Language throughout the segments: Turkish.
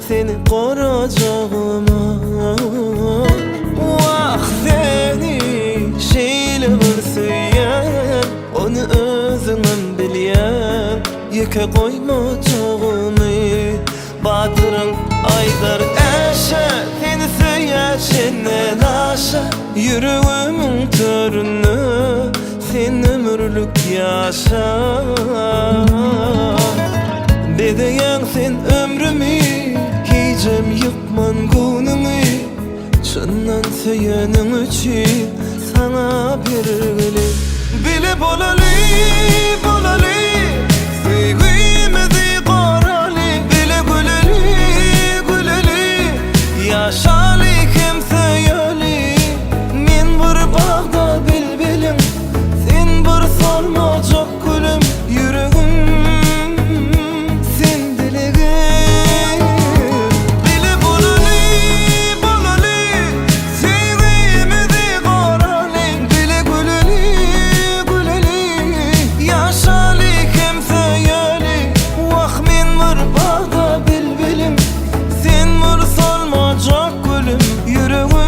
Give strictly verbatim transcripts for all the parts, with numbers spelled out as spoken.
seni koracağıma. Vah seni şeyle bir süyen, onu özümün bilyen, yeke koymacağımı. Batırın aydar eşe, seni söyleşinden aşa. Yüreğimin törünü sen ömürlük yaşa. Bedeyen sen ömrümü, hicem yıkman günümü. Çından söylenin için sana birgili. Bile bolalı, bolalı, sevgimizi koralı. Bile güleli, güleli, yaşalı kimse yöli. Men bir bağda bilbilim, sen bir solmacak gülüm. Yüreğim sen diligim. Bile bolalı, bolalı, sevgimizi koralı. Bile güleli, güleli, yaşalı kimse yöli. Vah men bir bağda bilbilim, sen bir solmacak gülüm. Yüreğim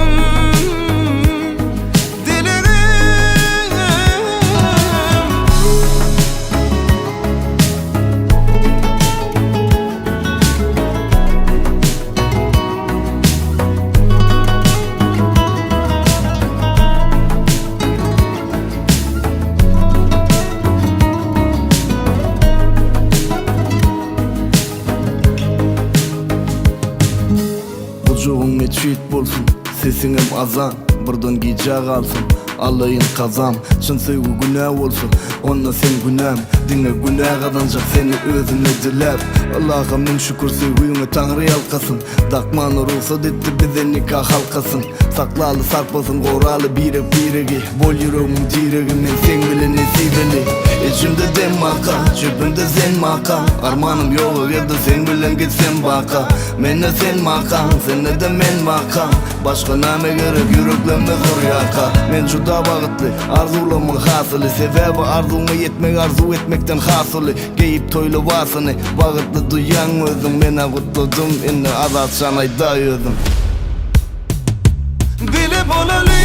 Ucuğun çiğit bolsun, sesingim azan. Birden gece kalsın, alayın kazam. Çın sevgi günah olsun, onna sen günahım. Dinle günah kazanacak seni özüne dilep. Allah'a min şükür sevgiyine Tanrı yalkasın. Dakmanı ruhsat etti bize nikah halkasın. Saklalı sarpasın, koralı birek biregi. Bol yüreğimin diregi, men sen bile nesibeli. İçimde dem maka, çöpünde sen maka. Armanım yok ya da sen bilen gitsen baka. Menne sen maka, senne de men maka. Başka name gerek yüreklemde zor yaka. Men juda bağıtlı, arzulamın hasılı. Sebebi arzuma yetmek, arzu etmekten hasılı. Geyip toylu vasını, bağıtlı duyan özüm. Men avutladım, inni azat şanayda özüm. bile bolalı.